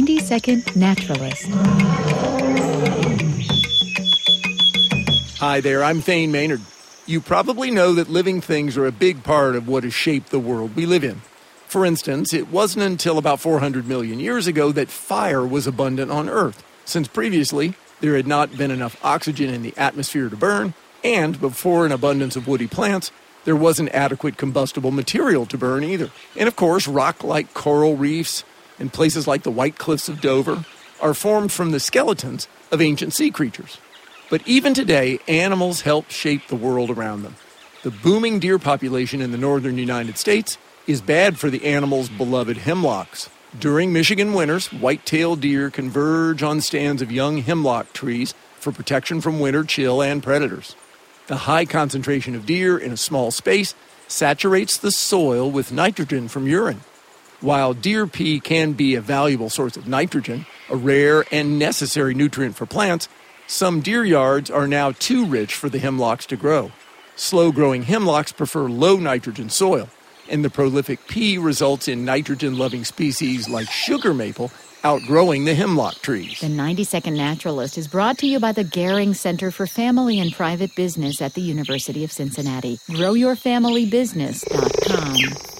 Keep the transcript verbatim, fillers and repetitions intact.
ninety second Naturalist. Hi there, I'm Thane Maynard. You probably know that living things are a big part of what has shaped the world we live in. For instance, it wasn't until about four hundred million years ago that fire was abundant on Earth, since previously there had not been enough oxygen in the atmosphere to burn, and before an abundance of woody plants, there wasn't adequate combustible material to burn either. And of course, rock like coral reefs and places like the White Cliffs of Dover are formed from the skeletons of ancient sea creatures. But even today, animals help shape the world around them. The booming deer population in the northern United States is bad for the animals' beloved hemlocks. During Michigan winters, white-tailed deer converge on stands of young hemlock trees for protection from winter chill and predators. The high concentration of deer in a small space saturates the soil with nitrogen from urine. While deer pee can be a valuable source of nitrogen, a rare and necessary nutrient for plants, some deer yards are now too rich for the hemlocks to grow. Slow-growing hemlocks prefer low-nitrogen soil, and the prolific pea results in nitrogen-loving species like sugar maple outgrowing the hemlock trees. The ninety second Naturalist is brought to you by the Gehring Center for Family and Private Business at the University of Cincinnati. grow your family business dot com.